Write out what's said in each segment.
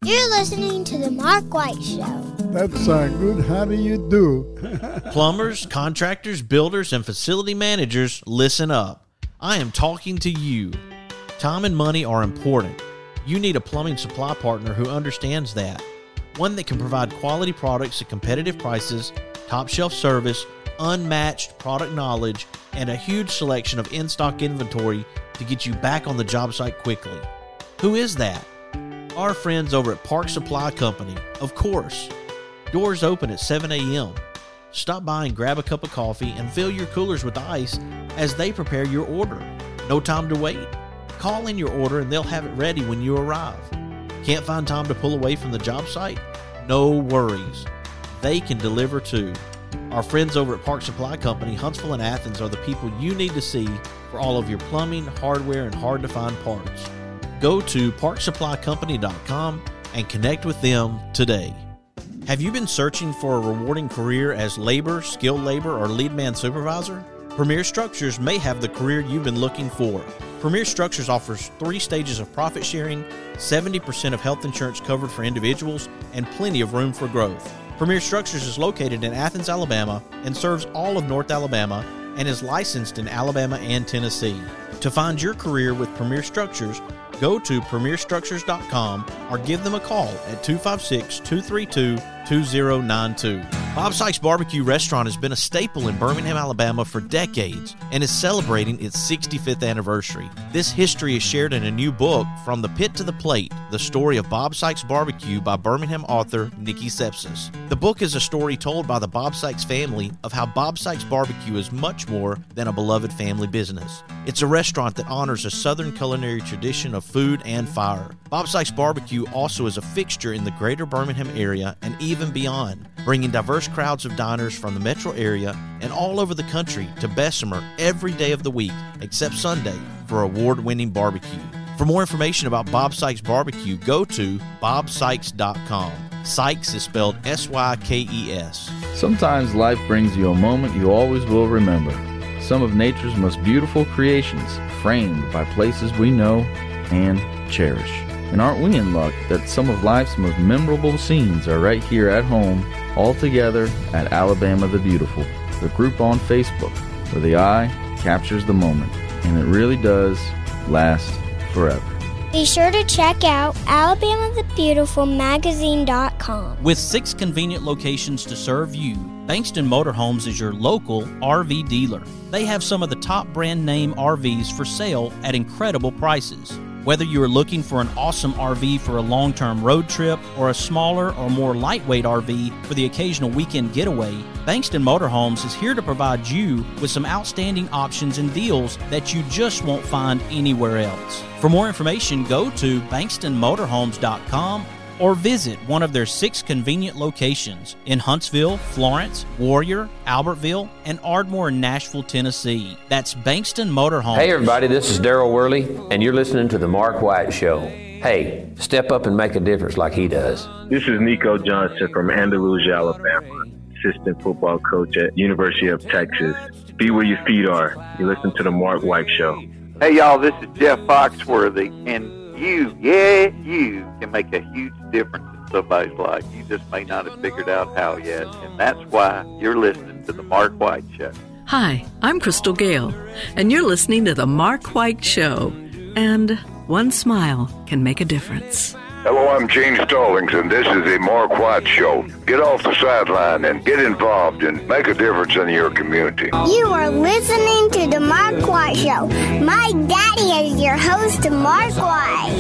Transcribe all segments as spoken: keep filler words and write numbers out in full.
You're listening to The Mark White Show. That's uh, good. How do you do? Plumbers, contractors, builders, and facility managers, listen up. I am talking to you. Time and money are important. You need a plumbing supply partner who understands that. One that can provide quality products at competitive prices, top shelf service, unmatched product knowledge, and a huge selection of in-stock inventory to get you back on the job site quickly. Who is that? Our friends over at Park Supply Company, of course. Doors open at seven a.m. Stop by and grab a cup of coffee and fill your coolers with ice as they prepare your order. No time to wait. Call in your order and they'll have it ready when you arrive. Can't find time to pull away from the job site? No worries. They can deliver too. Our friends over at Park Supply Company, Huntsville and Athens are the people you need to see for all of your plumbing, hardware, and hard-to-find parts. Go to park supply company dot com and connect with them today. Have you been searching for a rewarding career as labor, skilled labor, or lead man supervisor? Premier Structures may have the career you've been looking for. Premier Structures offers three stages of profit sharing, seventy percent of health insurance covered for individuals, and plenty of room for growth. Premier Structures is located in Athens, Alabama, and serves all of North Alabama, and is licensed in Alabama and Tennessee. To find your career with Premier Structures, go to premier structures dot com or give them a call at two five six, two three two, two zero nine two. Bob Sykes Barbecue Restaurant has been a staple in Birmingham, Alabama for decades and is celebrating its sixty-fifth anniversary. This history is shared in a new book, From the Pit to the Plate, The Story of Bob Sykes Barbecue by Birmingham author Nikki Sepsis. The book is a story told by the Bob Sykes family of how Bob Sykes Barbecue is much more than a beloved family business. It's a restaurant that honors a Southern culinary tradition of food and fire. Bob Sykes Barbecue also is a fixture in the greater Birmingham area and even beyond, bringing diverse crowds of diners from the metro area and all over the country to Bessemer every day of the week except Sunday for award-winning barbecue. For more information about Bob Sykes Barbecue, go to bob sykes dot com. Sykes is spelled S Y K E S. Sometimes life brings you a moment you always will remember. Some of nature's most beautiful creations, framed by places we know and cherish. And aren't we in luck that some of life's most memorable scenes are right here at home, all together at Alabama the Beautiful, the group on Facebook, where the eye captures the moment, and it really does last forever. Be sure to check out alabama the beautiful magazine dot com. With six convenient locations to serve you, Bankston Motorhomes is your local R V dealer. They have some of the top brand name R Vs for sale at incredible prices. Whether you are looking for an awesome R V for a long-term road trip or a smaller or more lightweight R V for the occasional weekend getaway, Bankston Motorhomes is here to provide you with some outstanding options and deals that you just won't find anywhere else. For more information, go to bankston motorhomes dot com or visit one of their six convenient locations in Huntsville, Florence, Warrior, Albertville, and Ardmore in Nashville, Tennessee. That's Bankston Motorhomes. Hey everybody, this is Daryl Worley, and you're listening to The Mark White Show. Hey, step up and make a difference like he does. This is Nico Johnson from Andalusia, Alabama, assistant football coach at University of Texas. Be where your feet are. You listen to The Mark White Show. Hey y'all, this is Jeff Foxworthy, and you, yeah, you can make a huge difference in somebody's life. You just may not have figured out how yet, and that's why you're listening to The Mark White Show. Hi, I'm Crystal Gale, and you're listening to The Mark White Show. And one smile can make a difference. Hello, I'm Gene Stallings, and this is The Mark White Show. Get off the sideline and get involved and make a difference in your community. You are listening to The Mark White Show. My daddy is your host, Mark White.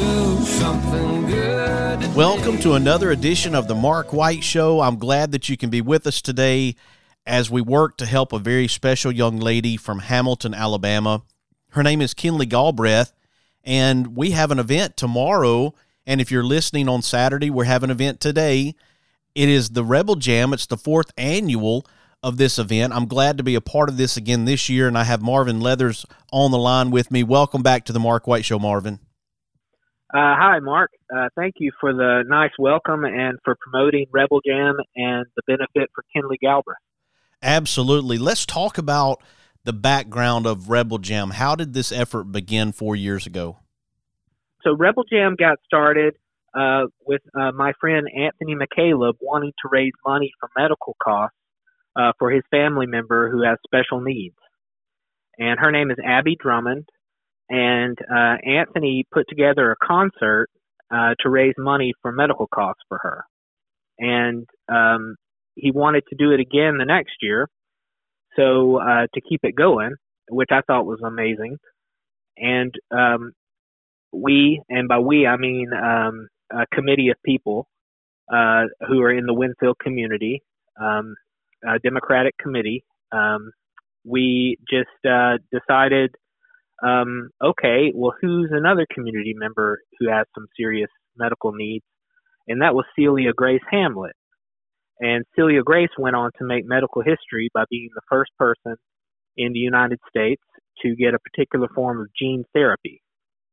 Welcome to another edition of The Mark White Show. I'm glad that you can be with us today as we work to help a very special young lady from Hamilton, Alabama. Her name is Kinley Galbraith, and we have an event tomorrow. And if you're listening on Saturday, we're having an event today. It is the Rebel Jam. It's the fourth annual of this event. I'm glad to be a part of this again this year, and I have Marvin Leathers on the line with me. Welcome back to the Mark White Show, Marvin. Uh, hi, Mark. Uh, thank you for the nice welcome and for promoting Rebel Jam and the benefit for Kinley Galbraith. Absolutely. Let's talk about the background of Rebel Jam. How did this effort begin four years ago? So Rebel Jam got started uh, with uh, my friend Anthony McCaleb wanting to raise money for medical costs uh, for his family member who has special needs. And her name is Abby Drummond. And uh, Anthony put together a concert uh, to raise money for medical costs for her. And um, he wanted to do it again the next year, so uh, to keep it going, which I thought was amazing. And um, we, and by we I mean um, a committee of people uh, who are in the Winfield community, um, a Democratic committee, um, we just uh, decided, um, okay, well, who's another community member who has some serious medical needs? And that was Celia Grace Hamlet. And Celia Grace went on to make medical history by being the first person in the United States to get a particular form of gene therapy.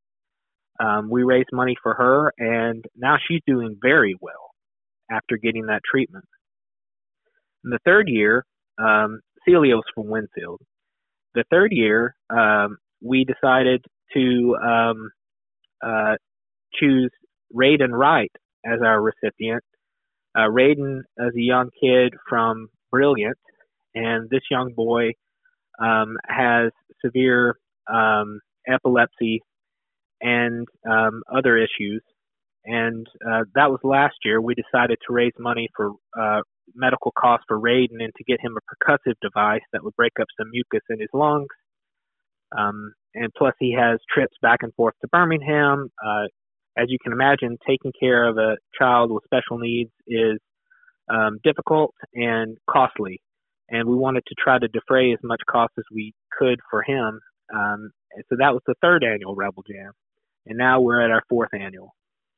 Um, we raised money for her, and now she's doing very well after getting that treatment. In the third year, um, Celia was from Winfield. The third year, um, we decided to um, uh, choose Raiden Wright as our recipient. Uh, Raiden is a young kid from Brilliant, and this young boy um, has severe um, epilepsy and um, other issues. And uh, that was last year. We decided to raise money for uh, medical costs for Raiden and to get him a percussive device that would break up some mucus in his lungs. Um, and plus, he has trips back and forth to Birmingham. Uh, as you can imagine, taking care of a child with special needs is um, difficult and costly. And we wanted to try to defray as much cost as we could for him. Um, and so that was the third annual Rebel Jam. And now we're at our fourth annual.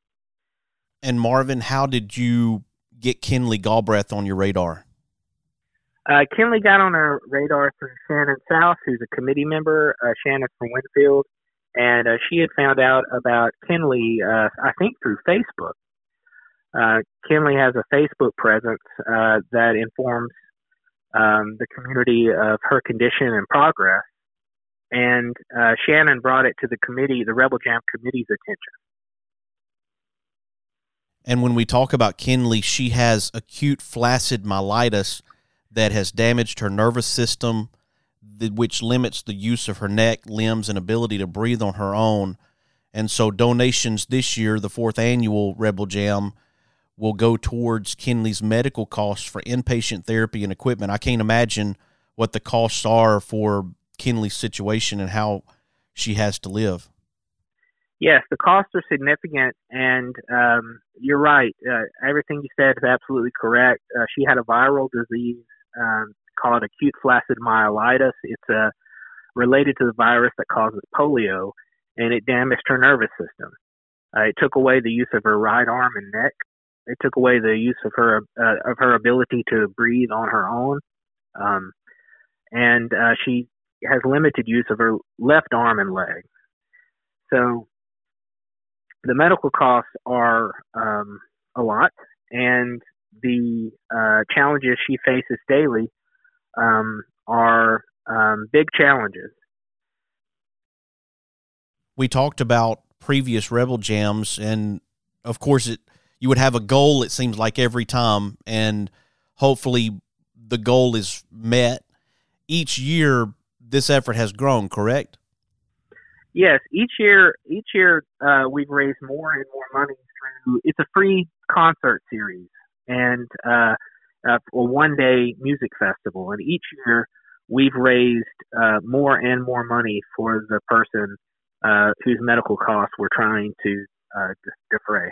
And Marvin, how did you get Kinley Galbraith on your radar? Uh, Kinley got on our radar through Shannon South, who's a committee member. Uh, Shannon's from Winfield. And uh, she had found out about Kinley, uh, I think, through Facebook. Uh, Kinley has a Facebook presence uh, that informs um, the community of her condition and progress. And uh, Shannon brought it to the committee, the Rebel Jam committee's attention. And when we talk about Kinley, she has acute flaccid myelitis that has damaged her nervous system, which limits the use of her neck, limbs, and ability to breathe on her own. And so donations this year, the fourth annual Rebel Jam, will go towards Kinley's medical costs for inpatient therapy and equipment. I can't imagine what the costs are for Kinley's situation and how she has to live. Yes, the costs are significant, and um, you're right. Uh, everything you said is absolutely correct. Uh, she had a viral disease um, called acute flaccid myelitis. It's uh, related to the virus that causes polio, and it damaged her nervous system. Uh, it took away the use of her right arm and neck. It took away the use of her uh, of her ability to breathe on her own, um, and uh, she has limited use of her left arm and leg. So the medical costs are um, a lot, and the uh, challenges she faces daily um, are um, big challenges. We talked about previous Rebel Jams, and of course, it you would have a goal, it seems like, every time, and hopefully the goal is met. Each year, this effort has grown, correct? Yes, each year, each year uh, we've raised more and more money through. It's a free concert series and uh, uh, a one-day music festival, and each year we've raised uh, more and more money for the person uh, whose medical costs we're trying to uh, defray.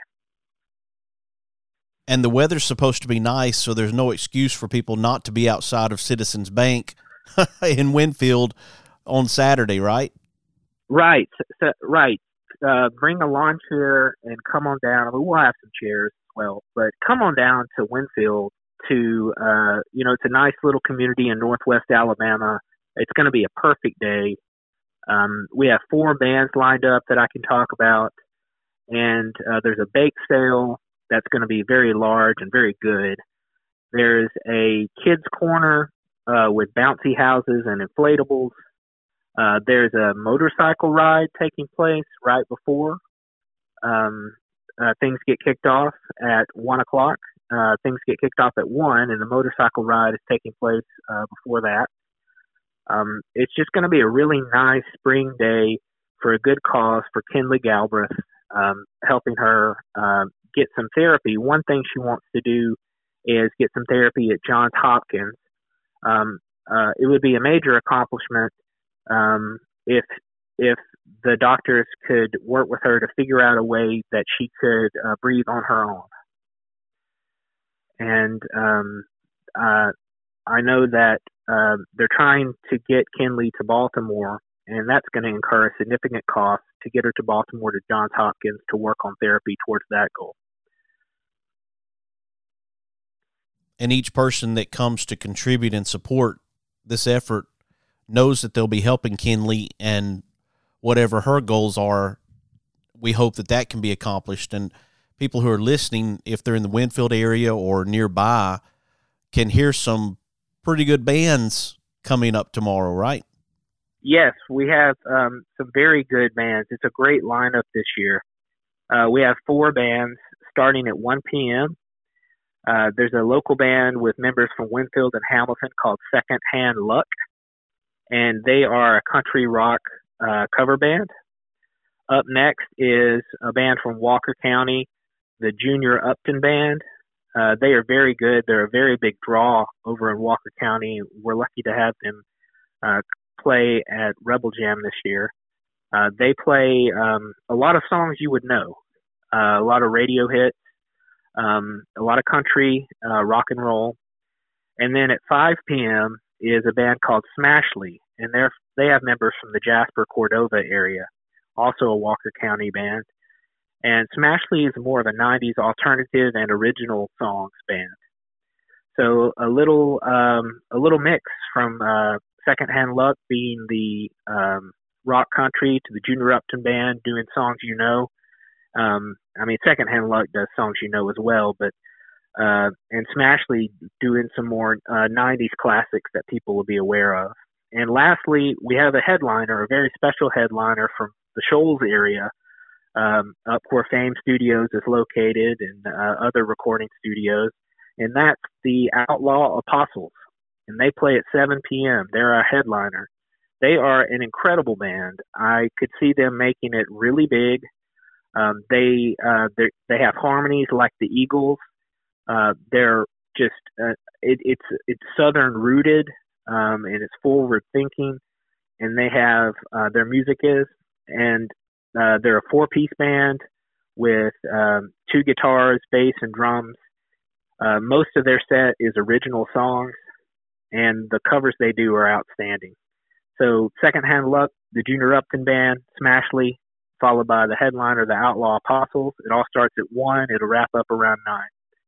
And the weather's supposed to be nice, so there's no excuse for people not to be outside of Citizens Bank in Winfield on Saturday, right? Right, so, right. Uh, bring a lawn chair and come on down. I mean, we'll have some chairs as well, but come on down to Winfield to, uh, you know, it's a nice little community in Northwest Alabama. It's going to be a perfect day. Um, we have four bands lined up that I can talk about, and uh, there's a bake sale that's going to be very large and very good. There's a kids' corner uh, with bouncy houses and inflatables. Uh, there's a motorcycle ride taking place right before. Um, uh, things get kicked off at one o'clock. Uh, things get kicked off at one, and the motorcycle ride is taking place uh, before that. Um, it's just going to be a really nice spring day for a good cause for Kinley Galbraith, um, helping her uh, get some therapy. One thing she wants to do is get some therapy at Johns Hopkins. Um, uh, it would be a major accomplishment um, if if the doctors could work with her to figure out a way that she could uh, breathe on her own. And um, uh, I know that uh, they're trying to get Kinley to Baltimore, and that's going to incur a significant cost to get her to Baltimore to Johns Hopkins to work on therapy towards that goal. And each person that comes to contribute and support this effort knows that they'll be helping Kinley, and whatever her goals are, we hope that that can be accomplished. And people who are listening, if they're in the Winfield area or nearby, can hear some pretty good bands coming up tomorrow, right? Yes, we have um, some very good bands. It's a great lineup this year. Uh, we have four bands starting at one p.m. Uh, there's a local band with members from Winfield and Hamilton called Second Hand Luck, and they are a country rock uh, cover band. Up next is a band from Walker County, the Junior Upton Band. Uh, they are very good. They're a very big draw over in Walker County. We're lucky to have them uh, play at Rebel Jam this year. Uh, they play um, a lot of songs you would know, uh, a lot of radio hits, um, a lot of country, uh, rock and roll. And then at five p.m. is a band called Smashley, and they're, they have members from the Jasper, Cordova area, also a Walker County band. And Smashley is more of a nineties alternative and original songs band. So a little um, a little mix from uh, Secondhand Luck being the um, rock country to the Junior Upton Band doing songs you know. Um, I mean, Secondhand Luck does songs you know as well, but uh, and Smashley doing some more uh, nineties classics that people will be aware of. And lastly, we have a headliner, a very special headliner from the Shoals area, um, up where Fame Studios is located and uh, other recording studios, and that's the Outlaw Apostles. And they play at seven p.m. They're a headliner. They are an incredible band. I could see them making it really big. Um, they uh, they have harmonies like the Eagles. Uh, they're just uh, it, it's it's Southern rooted um, and it's forward thinking. And they have uh, their music is and uh, they're a four piece band with um, two guitars, bass, and drums. Uh, most of their set is original songs, and the covers they do are outstanding. So Secondhand Luck, the Junior Upton Band, Smashley, followed by the headliner, the Outlaw Apostles. It all starts at one. It'll wrap up around nine.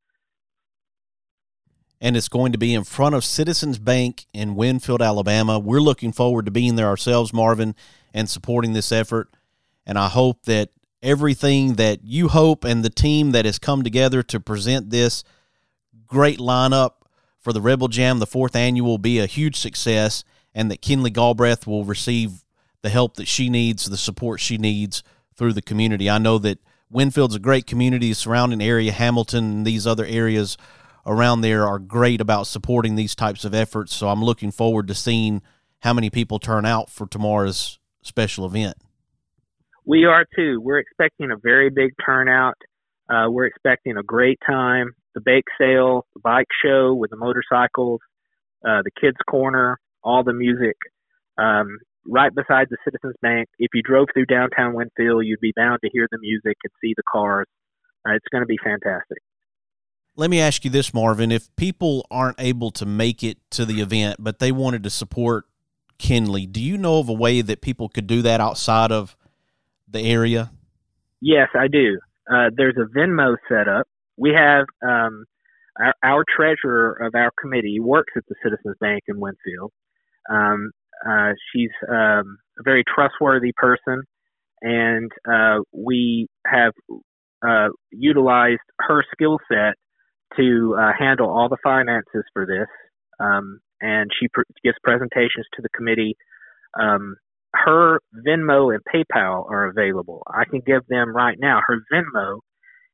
And it's going to be in front of Citizens Bank in Winfield, Alabama. We're looking forward to being there ourselves, Marvin, and supporting this effort. And I hope that everything that you hope and the team that has come together to present this great lineup for the Rebel Jam, the fourth annual, will be a huge success, and that Kinley Galbraith will receive the help that she needs, the support she needs through the community. I know that Winfield's a great community, surrounding area, Hamilton and these other areas around there are great about supporting these types of efforts, so I'm looking forward to seeing how many people turn out for tomorrow's special event. We are too. We're expecting a very big turnout. Uh, we're expecting a great time. The bake sale, the bike show with the motorcycles, uh, the kids' corner, all the music. Um, right beside the Citizens Bank. If you drove through downtown Winfield, you'd be bound to hear the music and see the cars. Uh, it's going to be fantastic. Let me ask you this, Marvin. If people aren't able to make it to the event, but they wanted to support Kinley, do you know of a way that people could do that outside of the area? Yes, I do. Uh, there's a Venmo set up. We have um, our, our treasurer of our committee works at the Citizens Bank in Winfield. Um, uh, she's um, a very trustworthy person, and uh, we have uh, utilized her skill set to uh, handle all the finances for this. Um, and she pr- gives presentations to the committee. Um, her Venmo and PayPal are available. I can give them right now. Her Venmo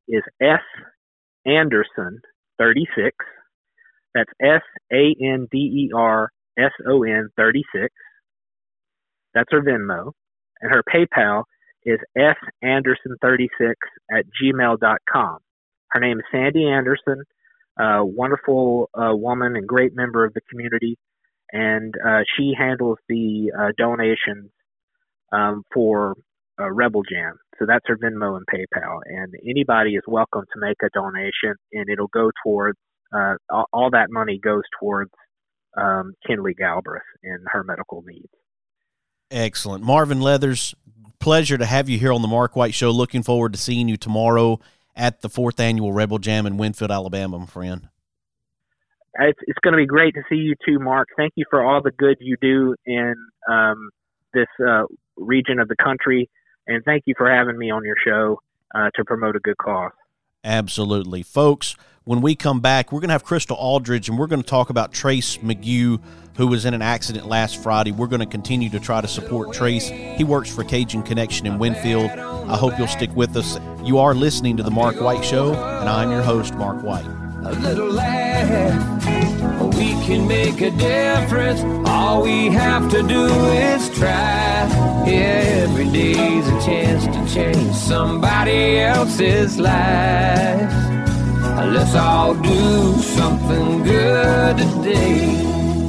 is S Anderson thirty-six. That's S A N D E R S O N thirty-six. That's her Venmo. And her PayPal is S Anderson thirty-six at gmail dot com. Her name is Sandy Anderson, a wonderful uh, woman and great member of the community. And uh, she handles the uh, donations um, for uh, Rebel Jam. So that's her Venmo and PayPal. And anybody is welcome to make a donation, and it'll go towards, uh, all, all that money goes towards um, Kinley Galbraith and her medical needs. Excellent. Marvin Leathers, pleasure to have you here on the Mark White Show. Looking forward to seeing you tomorrow at the fourth annual Rebel Jam in Winfield, Alabama, my friend. It's, it's going to be great to see you too, Mark. Thank you for all the good you do in um, this uh, region of the country, and thank you for having me on your show uh, to promote a good cause. Absolutely. Folks, when we come back, we're going to have Crystal Aldridge, and we're going to talk about Trace McGue, who was in an accident last Friday. We're going to continue to try to support Trace. He works for Cajun Connection in Winfield. I hope you'll stick with us. You are listening to The Mark White Show, and I'm your host, Mark White. A little laugh, we can make a difference. All we have to do is try. Yeah, every day's a chance to change somebody else's life. Let's all do something good today.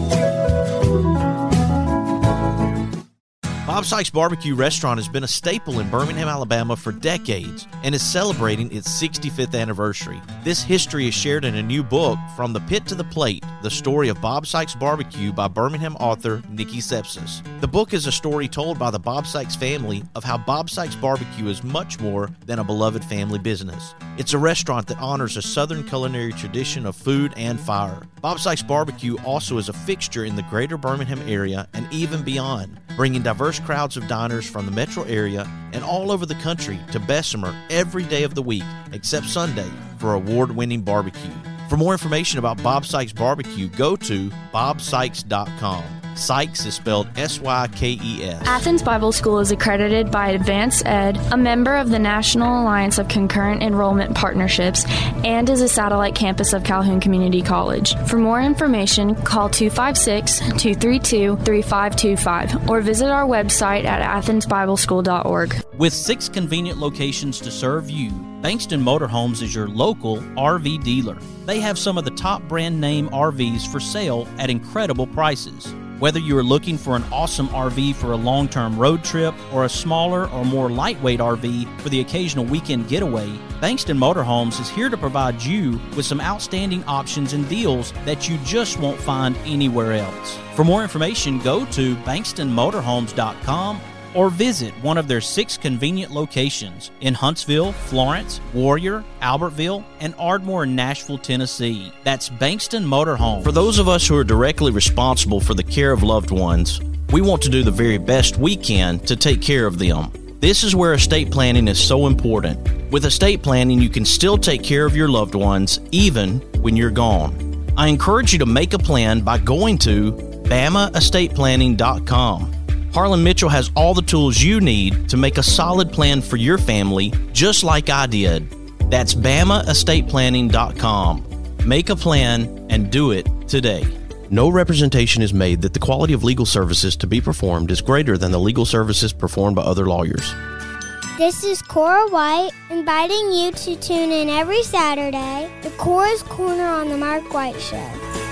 Bob Sykes Barbecue Restaurant has been a staple in Birmingham, Alabama for decades and is celebrating its sixty-fifth anniversary. This history is shared in a new book, From the Pit to the Plate, The Story of Bob Sykes Barbecue by Birmingham author Nikki Sepsis. The book is a story told by the Bob Sykes family of how Bob Sykes Barbecue is much more than a beloved family business. It's a restaurant that honors a Southern culinary tradition of food and fire. Bob Sykes Barbecue also is a fixture in the greater Birmingham area and even beyond, bringing diverse crowds of diners from the metro area and all over the country to Bessemer every day of the week except Sunday for award-winning barbecue. For more information about Bob Sykes Barbecue, go to bob sykes dot com. Sykes is spelled S Y K E S. Athens Bible School is accredited by Advance Ed, a member of the National Alliance of Concurrent Enrollment Partnerships, and is a satellite campus of Calhoun Community College. For more information, call two five six, two three two, three five two five or visit our website at athens bible school dot org. With six convenient locations to serve you, Bankston Motorhomes is your local R V dealer. They have some of the top brand name R Vs for sale at incredible prices. Whether you are looking for an awesome R V for a long-term road trip or a smaller or more lightweight R V for the occasional weekend getaway, Bankston Motorhomes is here to provide you with some outstanding options and deals that you just won't find anywhere else. For more information, go to bankston motorhomes dot com or visit one of their six convenient locations in Huntsville, Florence, Warrior, Albertville, and Ardmore, Nashville, Tennessee. That's Bankston Motorhome. For those of us who are directly responsible for the care of loved ones, we want to do the very best we can to take care of them. This is where estate planning is so important. With estate planning, you can still take care of your loved ones even when you're gone. I encourage you to make a plan by going to bama estate planning dot com. Harlan Mitchell has all the tools you need to make a solid plan for your family, just like I did. That's bama estate planning dot com. Make a plan and do it today. No representation is made that the quality of legal services to be performed is greater than the legal services performed by other lawyers. This is Cora White, inviting you to tune in every Saturday to Cora's Corner on the Mark White Show.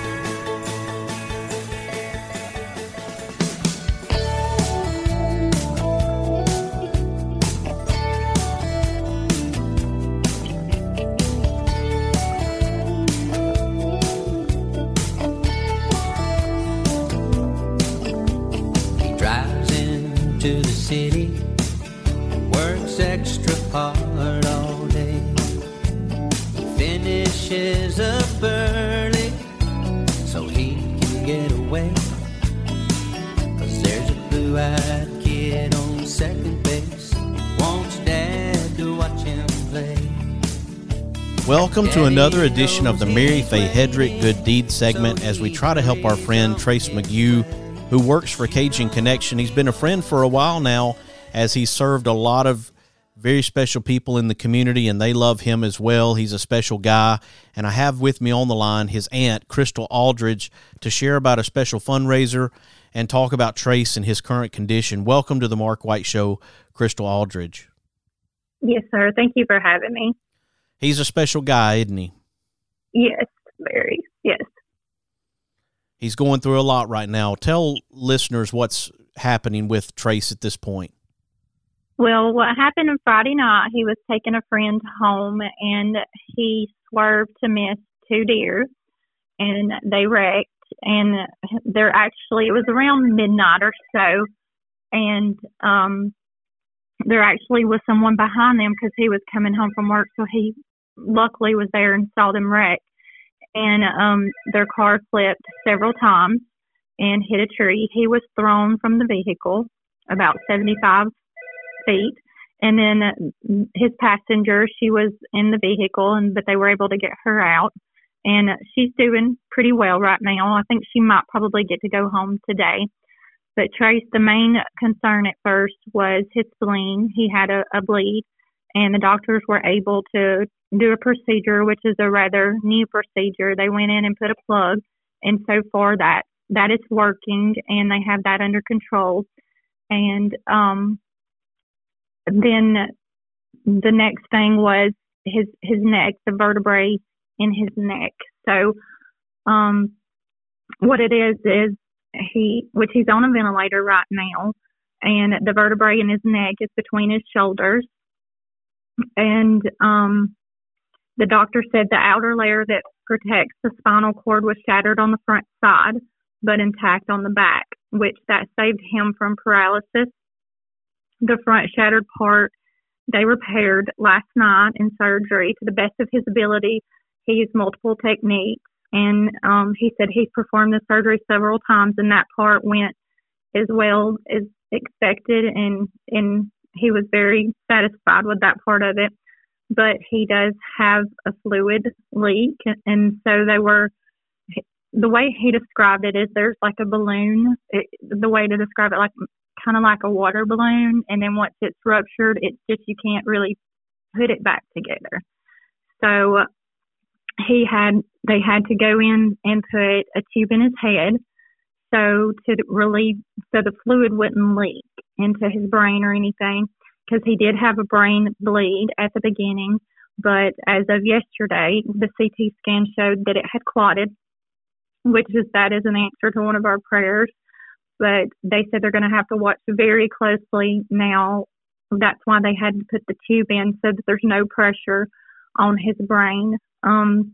To the city, works extra hard all day, finishes up early so he can get away, 'cause there's a blue-eyed kid on second base, wants dad to watch him play. Welcome to another edition of the Mary Faye Hedrick Good Deed segment as we try to help our friend Trace McGue, who works for Cajun Connection. He's been a friend for a while now as he served a lot of very special people in the community, and they love him as well. He's a special guy. And I have with me on the line his aunt, Crystal Aldridge, to share about a special fundraiser and talk about Trace and his current condition. Welcome to the Mark White Show, Crystal Aldridge. Yes, sir. Thank you for having me. He's a special guy, isn't he? Yes, very. Yes. He's going through a lot right now. Tell listeners what's happening with Trace at this point. Well, what happened on Friday night, he was taking a friend home, and he swerved to miss two deer, and they wrecked. And they're actually, it was around midnight or so, and um, there actually was someone behind them because he was coming home from work, so he luckily was there and saw them wreck. And um, their car flipped several times and hit a tree. He was thrown from the vehicle about seventy-five feet. And then his passenger, she was in the vehicle, and but they were able to get her out. And she's doing pretty well right now. I think she might probably get to go home today. But Trace, the main concern at first was his spleen. He had a, a bleed, and the doctors were able to do a procedure, which is a rather new procedure. They went in and put a plug, and so far that that is working, and they have that under control. And um, then the next thing was his his neck, the vertebrae in his neck. So um, what it is is he, which he's on a ventilator right now, and the vertebrae in his neck is between his shoulders. And um, the doctor said the outer layer that protects the spinal cord was shattered on the front side, but intact on the back, which that saved him from paralysis. The front shattered part, they repaired last night in surgery to the best of his ability. He used multiple techniques, and um, he said he's performed the surgery several times, and that part went as well as expected, and, and he was very satisfied with that part of it. But he does have a fluid leak, and so they were, the way he described it is there's like a balloon, it, the way to describe it, like kind of like a water balloon, and then once it's ruptured, it's just, you can't really put it back together. So he had, they had to go in and put a tube in his head so to relieve, so the fluid wouldn't leak into his brain or anything, because he did have a brain bleed at the beginning, but as of yesterday, the C T scan showed that it had clotted, which is, that is an answer to one of our prayers. But they said they're going to have to watch very closely now. That's why they had to put the tube in, so that there's no pressure on his brain. Um,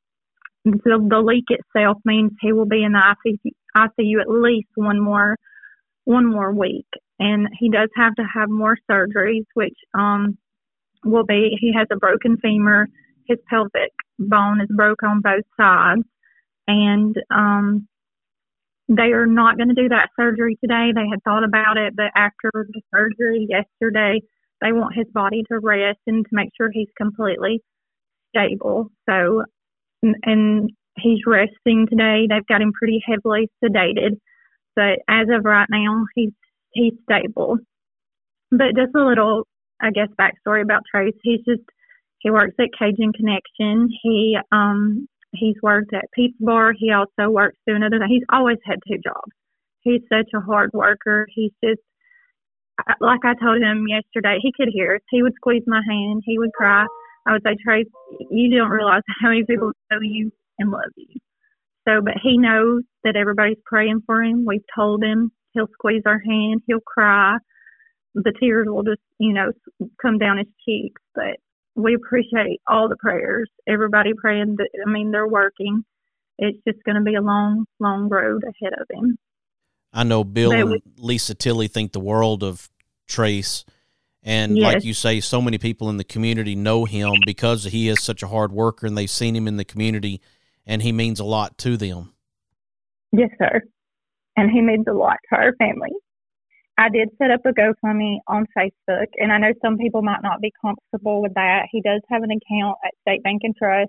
the, the leak itself means he will be in the I C U, I C U at least one more one more week. And he does have to have more surgeries, which um, will be, he has a broken femur. His pelvic bone is broke on both sides. And um, they are not going to do that surgery today. They had thought about it, but after the surgery yesterday, they want his body to rest and to make sure he's completely stable. So, and, and he's resting today. They've got him pretty heavily sedated. But as of right now, he's he's stable. But just a little, I guess, backstory about Trace. He's just, he works at Cajun Connection. He um he's worked at Pizza Bar. He also works doing other things. He's always had two jobs. He's such a hard worker. He's just, like I told him yesterday, he could hear us. He would squeeze my hand. He would cry. I would say, Trace, you don't realize how many people know you and love you. So, but he knows that everybody's praying for him. We've told him. He'll squeeze our hand. He'll cry. The tears will just, you know, come down his cheeks. But we appreciate all the prayers. Everybody praying. That, I mean, they're working. It's just going to be a long, long road ahead of him. I know Bill but and we, Lisa Tilley think the world of Trace. And yes. like you say, so many people in the community know him because he is such a hard worker, and they've seen him in the community, and he means a lot to them. Yes, sir. And he means a lot to our family. I did set up a GoFundMe on Facebook, and I know some people might not be comfortable with that. He does have an account at State Bank and Trust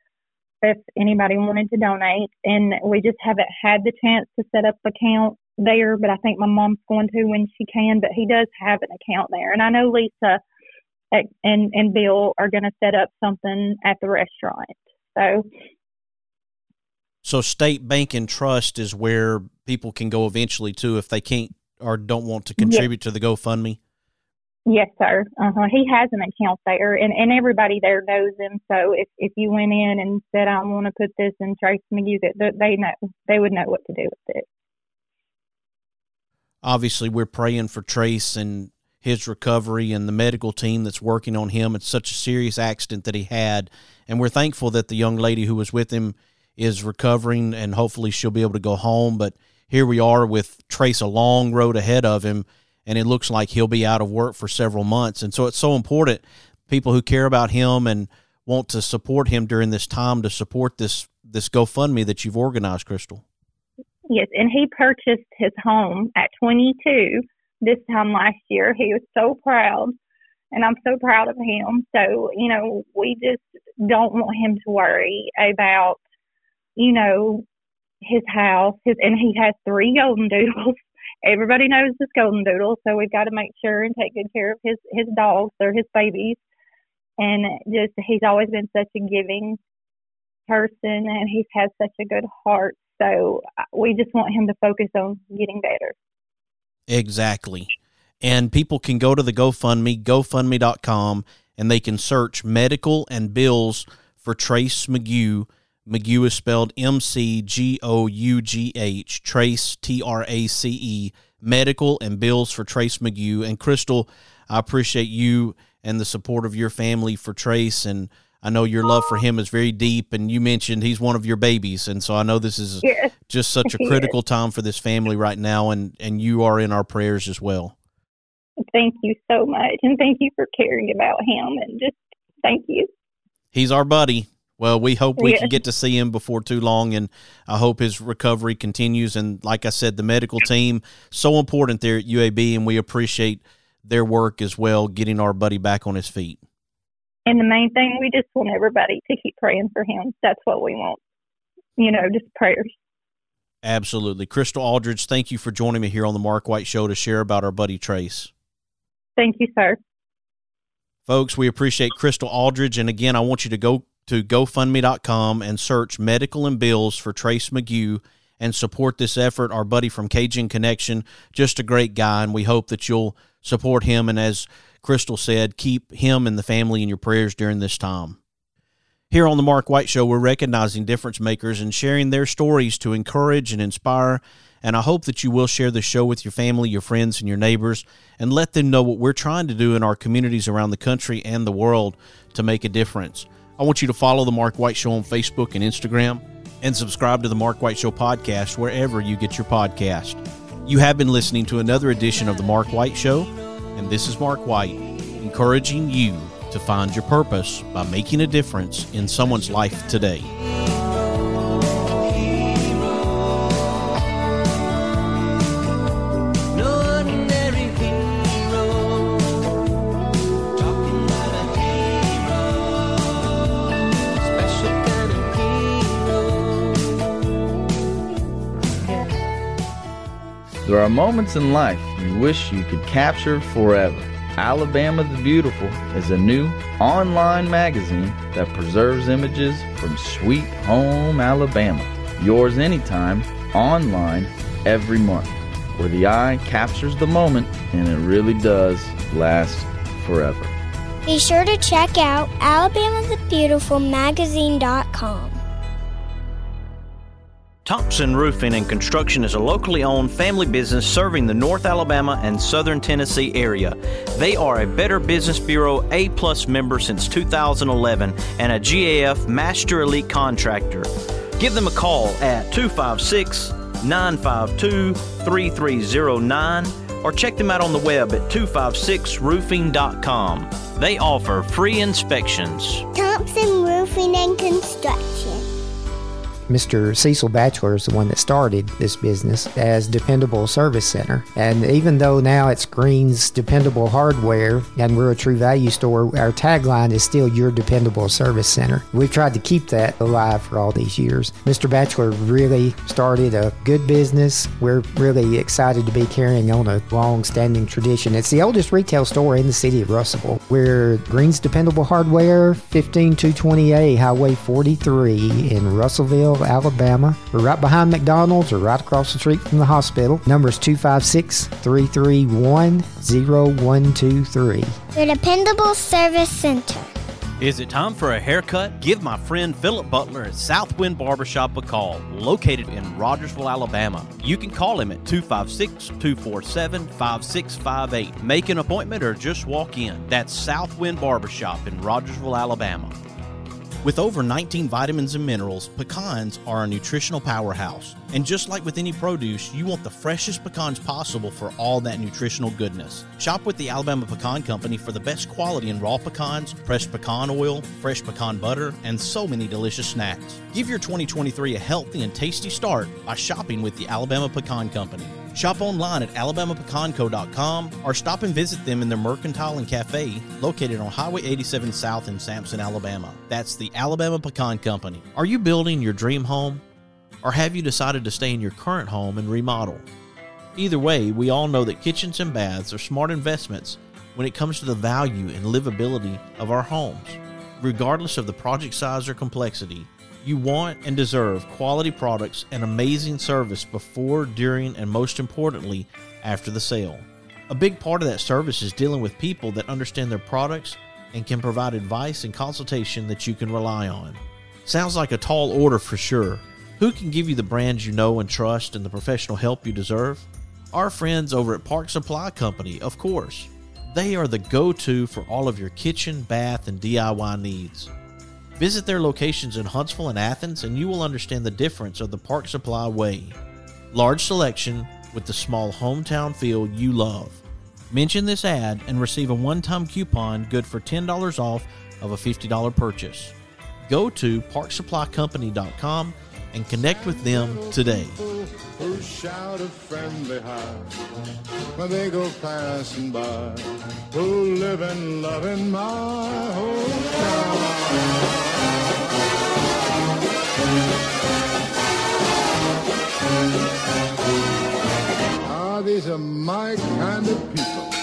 if anybody wanted to donate, and we just haven't had the chance to set up the account there, but I think my mom's going to when she can. But he does have an account there, and I know Lisa and, and Bill are going to set up something at the restaurant. So, so State Bank and Trust is where people can go eventually too if they can't or don't want to contribute yes. to the GoFundMe? Yes, sir. Uh-huh. He has an account there, and, and everybody there knows him. So if, if you went in and said, I want to put this in Trace McGue, that they know, they would know what to do with it. Obviously, we're praying for Trace and his recovery and the medical team that's working on him. It's such a serious accident that he had, and we're thankful that the young lady who was with him is recovering, and hopefully she'll be able to go home. But here we are with Trace, a long road ahead of him, and it looks like he'll be out of work for several months. And so it's so important, people who care about him and want to support him during this time, to support this this GoFundMe that you've organized, Crystal. Yes, and he purchased his home at twenty-two this time last year. He was so proud, and I'm so proud of him. So, you know, we just don't want him to worry about, you know, his house. His, and he has three golden doodles. Everybody knows this golden doodle, so we've got to make sure and take good care of his, his dogs. They're his babies. And just, he's always been such a giving person, and he's had such a good heart. So we just want him to focus on getting better. Exactly. And people can go to the GoFundMe, GoFundMe dot com, and they can search medical and bills for Trace McGue. McGue is spelled M C G O U G H, Trace, T R A C E, medical and bills for Trace McGue. And Crystal, I appreciate you and the support of your family for Trace, and I know your love for him is very deep, and you mentioned he's one of your babies, and so I know this is yes. just such a critical yes. time for this family right now, and, and you are in our prayers as well. Thank you so much, and thank you for caring about him, and just thank you. He's our buddy. Well, we hope we yes. can get to see him before too long, and I hope his recovery continues. And like I said, the medical team, so important there at U A B, and we appreciate their work as well, getting our buddy back on his feet. And the main thing, we just want everybody to keep praying for him. That's what we want, you know, just prayers. Absolutely. Crystal Aldridge, thank you for joining me here on the Mark White Show to share about our buddy Trace. Thank you, sir. Folks, we appreciate Crystal Aldridge, and again, I want you to go to GoFundMe dot com and search medical and bills for Trace McGue and support this effort. Our buddy from Cajun Connection, just a great guy, and we hope that you'll support him, and as Crystal said, keep him and the family in your prayers during this time. Here on the Mark White Show, we're recognizing difference makers and sharing their stories to encourage and inspire, and I hope that you will share the show with your family, your friends, and your neighbors, and let them know what we're trying to do in our communities around the country and the world to make a difference. I want you to follow The Mark White Show on Facebook and Instagram, and subscribe to The Mark White Show podcast wherever you get your podcast. You have been listening to another edition of The Mark White Show, and this is Mark White, encouraging you to find your purpose by making a difference in someone's life today. There are moments in life you wish you could capture forever. Alabama the Beautiful is a new online magazine that preserves images from sweet home Alabama. Yours anytime, online, every month, where the eye captures the moment and it really does last forever. Be sure to check out Alabama the Beautiful magazine dot com. Thompson Roofing and Construction is a locally owned family business serving the North Alabama and Southern Tennessee area. They are a Better Business Bureau A-plus member since two thousand eleven and a G A F Master Elite Contractor. Give them a call at two five six, nine five two, three three zero nine or check them out on the web at two five six roofing dot com. They offer free inspections. Thompson Roofing and Construction. Mister Cecil Batchelor is the one that started this business as Dependable Service Center. And even though now it's Green's Dependable Hardware and we're a True Value store, our tagline is still Your Dependable Service Center. We've tried to keep that alive for all these years. Mister Batchelor really started a good business. We're really excited to be carrying on a long-standing tradition. It's the oldest retail store in the city of Russellville. We're Green's Dependable Hardware, fifteen two twenty A Highway forty-three in Russellville, Alabama. We're right behind McDonald's or right across the street from the hospital. Number is two five six, three three one, zero one two three. Your Dependable Service Center. Is it time for a haircut? Give my friend Philip Butler at Southwind Barbershop a call, located in Rogersville, Alabama. You can call him at two five six, two four seven, five six five eight. Make an appointment or just walk in. That's Southwind Barbershop in Rogersville, Alabama. With over nineteen vitamins and minerals, pecans are a nutritional powerhouse. And just like with any produce, you want the freshest pecans possible for all that nutritional goodness. Shop with the Alabama Pecan Company for the best quality in raw pecans, fresh pecan oil, fresh pecan butter, and so many delicious snacks. Give your twenty twenty-three a healthy and tasty start by shopping with the Alabama Pecan Company. Shop online at alabama pecan co dot com or stop and visit them in their Mercantile and Cafe located on Highway eighty-seven South in Sampson, Alabama. That's the Alabama Pecan Company. Are you building your dream home? Or have you decided to stay in your current home and remodel? Either way, we all know that kitchens and baths are smart investments when it comes to the value and livability of our homes. Regardless of the project size or complexity, you want and deserve quality products and amazing service before, during, and most importantly, after the sale. A big part of that service is dealing with people that understand their products and can provide advice and consultation that you can rely on. Sounds like a tall order for sure. Who can give you the brands you know and trust and the professional help you deserve? Our friends over at Park Supply Company, of course. They are the go-to for all of your kitchen, bath, and D I Y needs. Visit their locations in Huntsville and Athens, and you will understand the difference of the Park Supply way. Large selection with the small hometown feel you love. Mention this ad and receive a one-time coupon good for ten dollars off of a fifty dollars purchase. Go to park supply company dot com and connect with them today. Who shout a friendly hi when they go passing by, who live and love in my hometown. Ah, these are my kind of people.